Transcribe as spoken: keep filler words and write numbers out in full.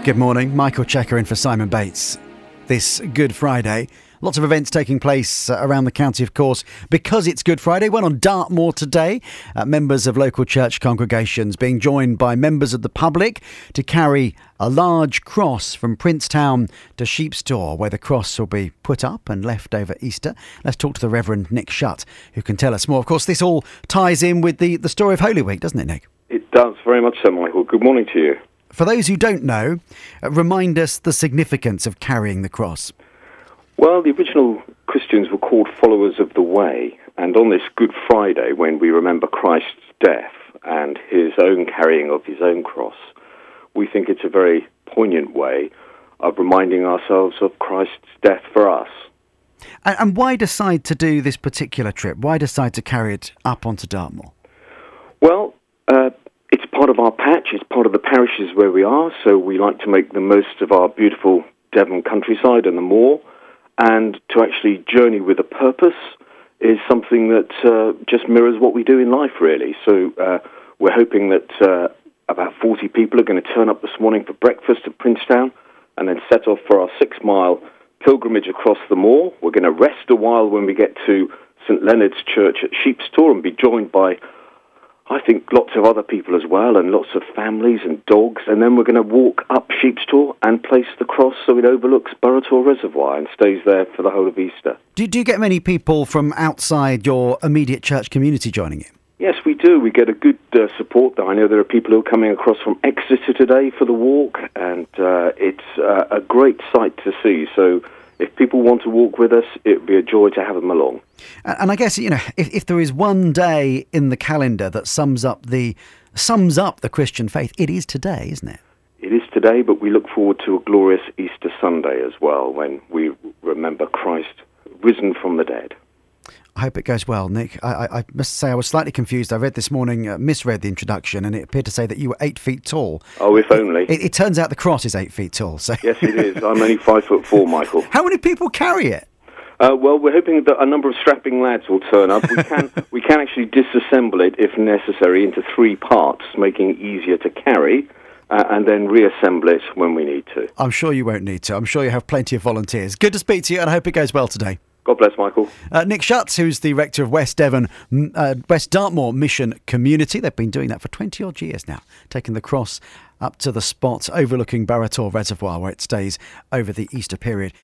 Good morning, Michael Checker in for Simon Bates. This Good Friday, lots of events taking place uh, around the county, of course, because it's Good Friday. One on Dartmoor today, uh, members of local church congregations being joined by members of the public to carry a large cross from Princetown to Sheepstor, where the cross will be put up and left over Easter. Let's talk to the Reverend Nick Shutt, who can tell us more. Of course, this all ties in with the, the story of Holy Week, doesn't it, Nick? It does, very much so, Michael. Good morning to you. For those who don't know, uh, remind us the significance of carrying the cross. Well, the original Christians were called followers of the way, and on this Good Friday, when we remember Christ's death and his own carrying of his own cross, we think it's a very poignant way of reminding ourselves of Christ's death for us. And, and why decide to do this particular trip? Why decide to carry it up onto Dartmoor? Well, uh, it's part of our patch, it's part of the parishes where we are, so we like to make the most of our beautiful Devon countryside and the moor, and to actually journey with a purpose is something that uh, just mirrors what we do in life, really. So uh, we're hoping that uh, about forty people are going to turn up this morning for breakfast at Princetown and then set off for our six-mile pilgrimage across the moor. We're going to rest a while when we get to St Leonard's Church at Sheepstor and be joined by, I think, lots of other people as well, and lots of families and dogs, and then we're going to walk up Sheepstor and place the cross so it overlooks Burrator Reservoir and stays there for the whole of Easter. Do, do you get many people from outside your immediate church community joining you? Yes, we do. We get a good uh, support there. I know there are people who are coming across from Exeter today for the walk, and uh, it's uh, a great sight to see. So if people want to walk with us, it would be a joy to have them along. And I guess, you know, if, if there is one day in the calendar that sums up the sums up the Christian faith, it is today, isn't it? It is today, but we look forward to a glorious Easter Sunday as well, when we remember Christ risen from the dead. I hope it goes well, Nick. I, I, I must say I was slightly confused. I read this morning, uh, misread the introduction, and it appeared to say that you were eight feet tall. Oh, if only. It, it turns out the cross is eight feet tall. So yes, it is. I'm only five foot four, Michael. How many people carry it? Uh, well, we're hoping that a number of strapping lads will turn up. We can we can actually disassemble it, if necessary, into three parts, making it easier to carry, uh, and then reassemble it when we need to. I'm sure you won't need to. I'm sure you have plenty of volunteers. Good to speak to you, and I hope it goes well today. God bless, Michael. Uh, Nick Shutt, who's the rector of West Devon, uh, West Dartmoor Mission Community. They've been doing that for twenty odd years now, taking the cross up to the spot overlooking Burrator Reservoir, where it stays over the Easter period.